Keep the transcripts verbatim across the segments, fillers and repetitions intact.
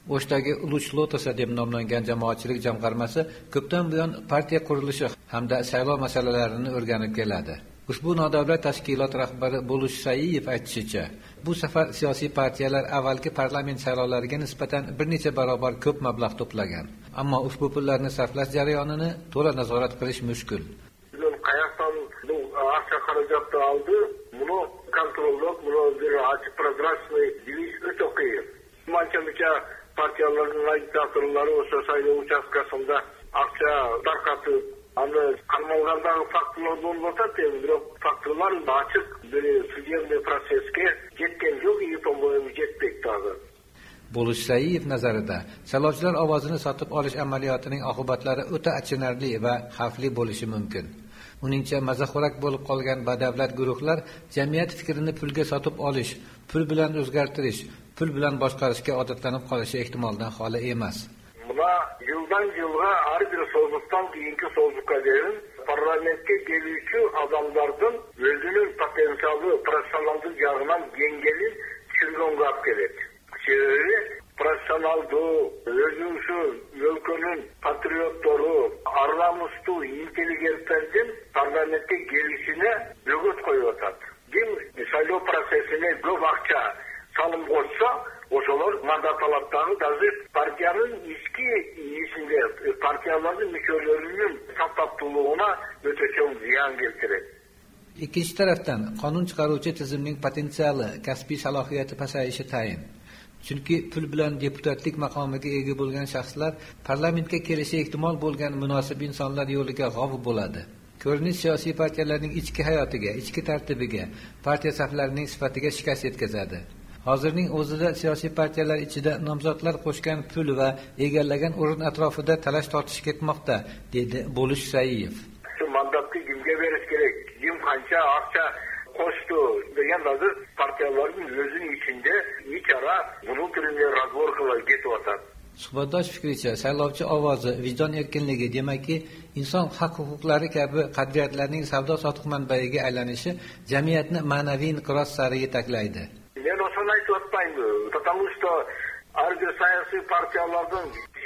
O'shdagi Uluch Lotasa deb nomlangan jamoatchilik jamg'armasi ko'pdan buyon partiya qurilishi hamda saylov masalalarini o'rganib keladi. Ushbu nodavlat tashkilot rahbari Buluch Saiyev aytishicha, bu safar siyosiy partiyalar avvalgi parlament saylovlariga nisbatan bir necha barobar ko'p mablag' to'plagan. Ammo ushbu pullarni sarflash jarayonini to'la nazorat qilish mushkul. Qayoqdan bu aqcha xarajatni oldi, buni kontrollab, buni bir ochiq prozratsniy bilish o'ta qiyin. Mancha partiyalarning agitatorlari o'sha saylov uchastkasida aqcha tarqatib, аны qamalgandagi faktlar bo'lmasa, biroq faktlar ochiq bir sudyaviy prosesga yetgan yo'q, yetomlab yetmekdadir. Buluch Saiyev nazarida, saylovchilar ovozini sotib olish amaliyotining oqibatlari o'ta achinarli va xavfli bo'lishi mumkin. Uningcha mazaxo'rak bo'lib qolgan badavlat guruhlar jamiyat fikrini pulga sotib olish, pul bilan o'zgartirish, pul bilan boshqarishga odatlanib qolishi ehtimoldan xoli emas. Buna yıldan yılga her bir sozluktan keyinki sozlukka derin parlamentke gelişi adamlardan özünün potansiyeli, profesyonellik yağından yengelin çılgın kap gerek. Şöyle profesyoneldu, özün şu ülkenin patriotları, arlamıştı, inteligentlerden parlamentke gelişine bögöt koyuyorlar. Kim saylov prosesine göp akça salım koysa, oşalar mandat alatlarını da partiyanın eski iyisinde partiyaların müşavvirlerinin saptatlılığına öteçen ziyan keltiradi. Ikkinchi tarafdan qonun chiqaruvchi tizimning potensiali, kasbiy salohiyati pasayishi tayin. Chunki pul bilan deputatlik maqomiga ega bo'lgan shaxslar parlamentga kelishi ehtimol bo'lgan munosib insonlar yo'liga g'ov bo'ladi. Ko'rinish siyosiy partiyalarning ichki hayotiga, ichki tartibiga, partiya saflarining sifatiga shikast yetkazadi. Hozirning o'zida siyosiy partiyalar ichida nomzodlar qo'shgan pul va egallagan o'rin atrofida talash tortish ketmoqda, dedi Buluch Saiyev. Shu mandatni kimga berish kerak? Kim qancha aqcha qo'shdi degan hozir partiyalarning o'zining ichida ichara buni turli razborkalar ketyapti. Suhbatdosh fikricha, saylovchi ovozi, vijdon erkinligi, demakki, inson haq-huquqlari kabi qadriyatlarning savdo-sotiq manbaiga aylanishi jamiyatni ma'naviy inqiroz sari yetaklaydi. Men o'shani aytayotmayman, потому что har bir siyosiy partiyalardan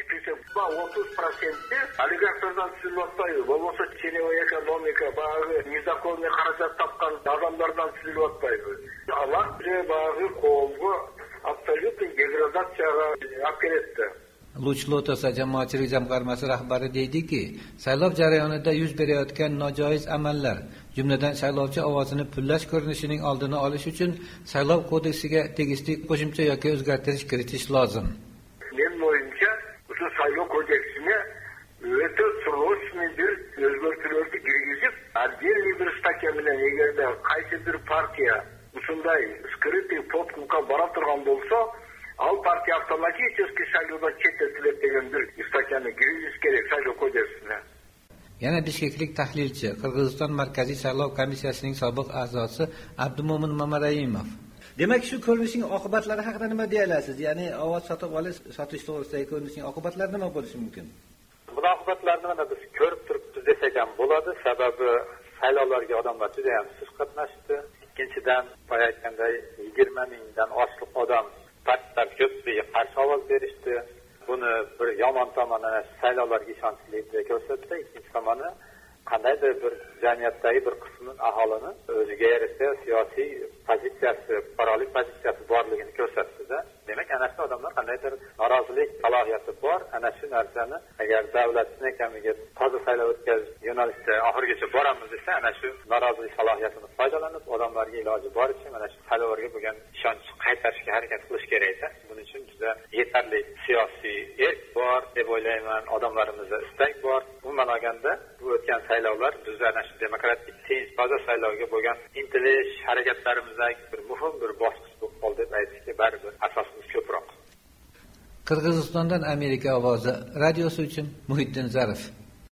o'ttiz prosenti oligarxlardan tushirilyapti. Bo'lmasa chenevay ekonomika, bazı незаконный xarajat topgan odamlardan tushirilyapti. Ular bazı qo'mga absolyutniy degradatsiyaga olib keladi. Uluch Lotasa jamoatchilik jamg'armasi rahbari deydiki, saylov jarayonida yuz berayotgan nojoiz amallar, jumladan saylovchi ovozini pullash ko'rinishining oldini olish uchun saylov kodeksiga tegishli qo'shimcha yoki o'zgartirish kiritish lozim. Men o'yimcha, shu saylov kodeksini o'ta srочный bir o'zgartirishni kirgizib, отдельный bir statya bilan egarda qaysi bir partiya shunday skrytый подкупка bora turgan bo'lsa, al partiya avtomatически saylovdan chetlatiladi degan bir statyani kirish kerak saylov kodeksine. Yana bishkeklik tahlilchi, Qirg'iziston Markaziy saylov komissiyasining sobiq a'zosi Abdumo'min Mamarayimov. Demak, shu ko'rinishning oqibatlari haqida nima deya olasiz? Ya'ni ovoz sotib olish, sotish to'g'risidagi ko'rinishning oqibatlari nima bo'lishi mumkin? Bu oqibatlarni mana biz ko'rib turibmiz desak ham bo'ladi. Sababi saylovlarga odamlar juda ham siz qatnashdi. Ikkinchidan, boya aytganday yigirma mingdan oshiq odam partiyalar ko'pligiga qarshi ovoz berishdi. Buni bir yomon tomoni saylovlarga ishonchlilikni ko'rsatdi. Ikkinchi tomoni qandaydir bir jamiyatdagi bir qismning aholini o'ziga yarasha siyosiy pozitsiyasi, fuqarolik pozitsiyasi borligini ko'rsatdi-da. Demak, ana shu odamlar qandaydir norozilik salohiyati bor. Ana shu narsani agar davlatning ekaniga toza saylov o'tkazish yo'nalishida oxirigacha boramiz desa, ana shu norozilik salohiyatini foydalanib, odamlarga iloji boricha mana shu saylovlarga bo'lgan ishonch qaytarishga harakat qilish kerak-da. Buning uchun juda yetarli siyosiy erk bor deb o'ylayman, odamlarimizda istak bor. Umuman olganda, bu o'tgan saylovlar bizda ana shu demokratik tinch toza saylovga bo'lgan intilish harakatlarimizdagi bir muhim bir bosqich bo'lib qoldi deb aytishga baribir asosimiz ko'proq. Qirg'izistondan Amerika ovozi radiosi uchun Muhiddin Zarif.